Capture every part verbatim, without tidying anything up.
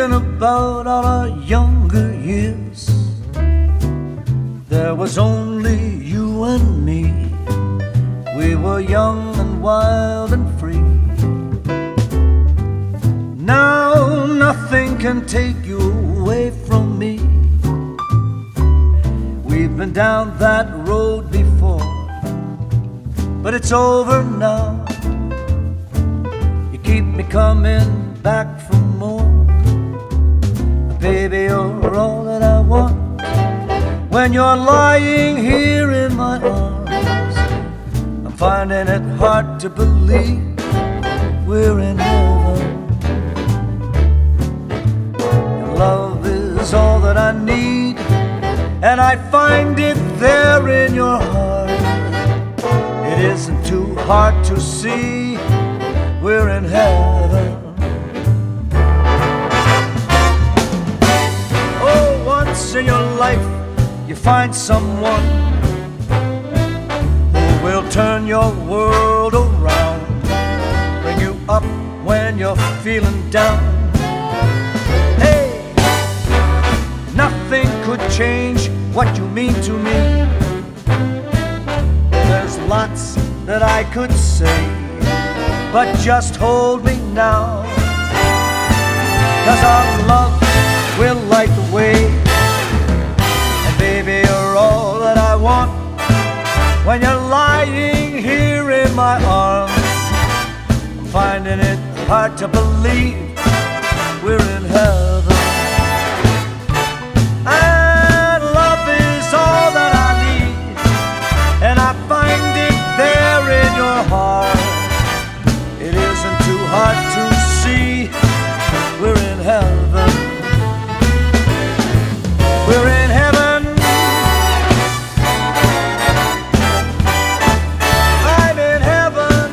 thinking about all our younger years. There was only you and me. We were young and wild and free. Now nothing can take you away from me. We've been down that road before, but it's over now. You keep me coming back for more. Baby, you're all that I want. When you're lying here in my arms, I'm finding it hard to believe we're in heaven. Your love is all that I need, and I find it there in your heart. It isn't too hard to see we're in heaven. Oh, once in your life you find someone who will turn your world around, bring you up when you're feeling down. Hey, nothing could change what you mean to me. There's lots that I could say, but just hold me now, 'cause our love will light the way. And baby, you're all that I want. When you're lying here in my arms, I'm finding it hard to believe we're in heaven. And love is all that I need, and I find it there in your heart. It isn't too hard to see we're in heaven. We're in heaven. I'm in heaven.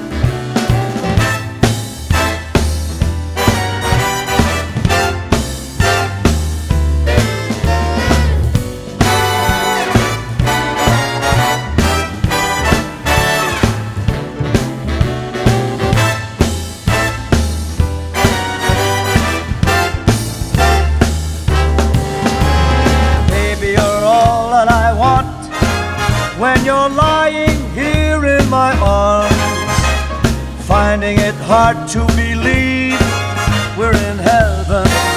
When you're lying here in my arms, finding it hard to believe we're in heaven.